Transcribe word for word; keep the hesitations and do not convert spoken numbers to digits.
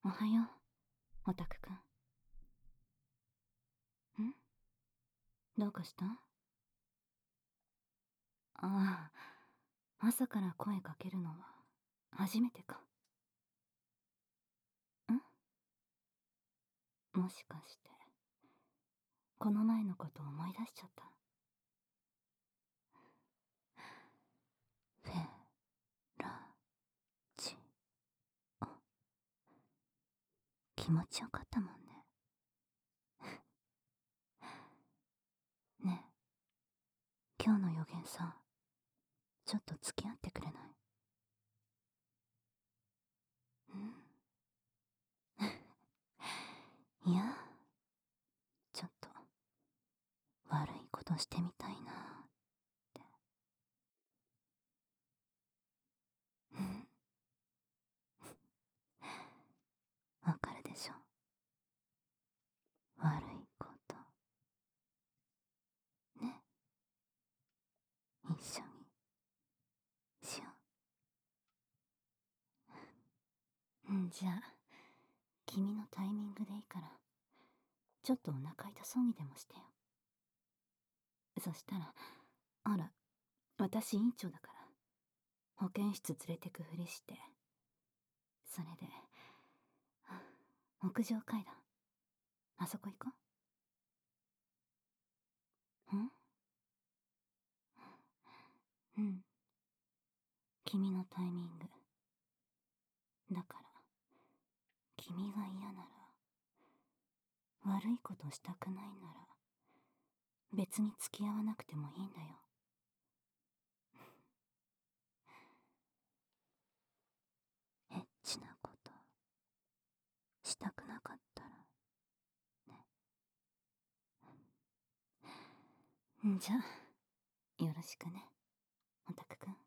おはよう、オタクくん。ん？どうかした？ああ、朝から声かけるのは初めてか。ん？もしかして、この前のこと思い出しちゃった？フェラチオ。気持ちよかったもんね。ねえ、今日の予言さ、ちょっと付き合ってくれない？ん？いや、ちょっと悪いことしてみたいなって。うんわかるでしょ？悪いこと。ね。一緒にしよう。うん、じゃあ、君のタイミングでいいから、ちょっとお腹痛そうにでもしてよ。そしたら、ほら、私院長だから、保健室連れてくふりして、それで、屋上階段、あそこ行こう。ん？うん。君のタイミング。だから、君が嫌なら、悪いことしたくないなら、別に付き合わなくてもいいんだよ。エッチなことしたくなかったらね。んじゃ、よろしくね、オタクくん。